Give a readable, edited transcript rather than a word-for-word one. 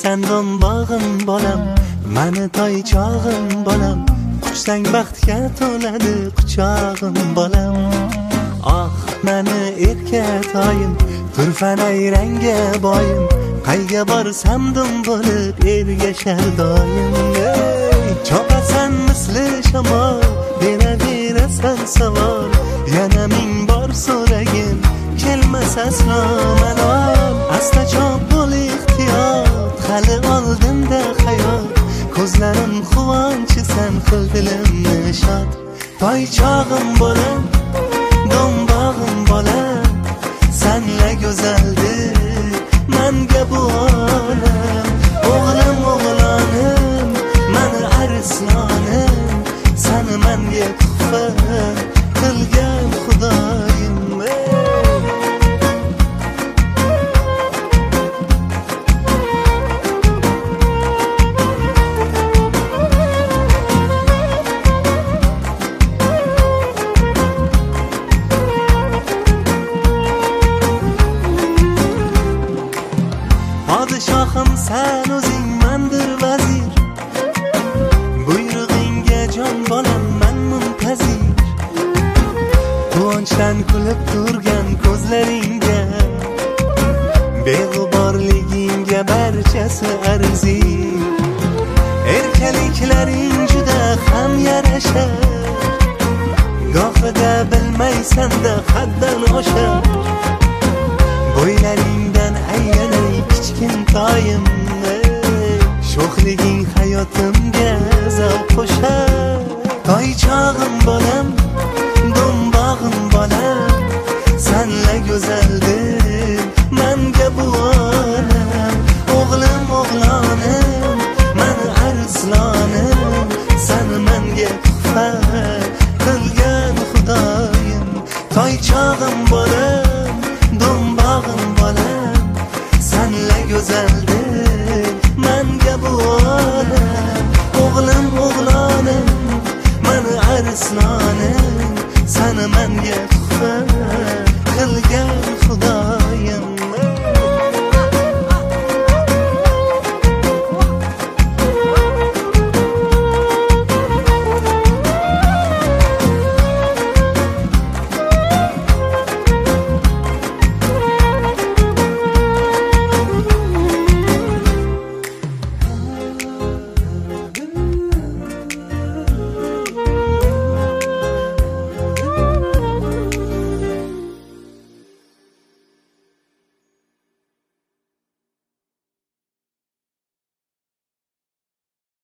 sen do'mbog'im bolam, mani toychog'im bolam, quchsang baxtga to'ladi quchog'im bolam. Ah mani erkatoyim, turfanay rangga boyim, qayga borsam dum bo'lib ergashar doim. Chopasan misli shamol, beraverasan savol, yana ming bor so'ragin kelmas aslo malol. Asta chop bo'l ehtiyot, hali oldinda hayot, ko'zlarim quvonchi sen qil dilimni shod. Toychog'im bolam, do'mbog'im bolam, senla go'zaldir manga bu olam. O'g'lim o'g'lonim, mani arslonim, seni menga tuhfa qilgan xudoyim. Podshohim sen o'zing mandir vazir, buyrug'ingga jon bolam men muntazir. Quvonchdan kulib turgan ko'zlaringga, beg'uborligingga barchasi arzir. Erkaliklaring juda ham yarashar, gohida bilmaysan-da haddan oshar. Bo'ylaringdan aylanay kichkintoyim, sho'xliging hayotimga zavq qo'shar. Toychog'im bolam, do'mbog'im bolam, senla go'zaldir menga bu olam. O'g'lim o'g'lonim, mani arslonim, seni menga tuhfa qilgan xudoyim. Toychog'im bolam,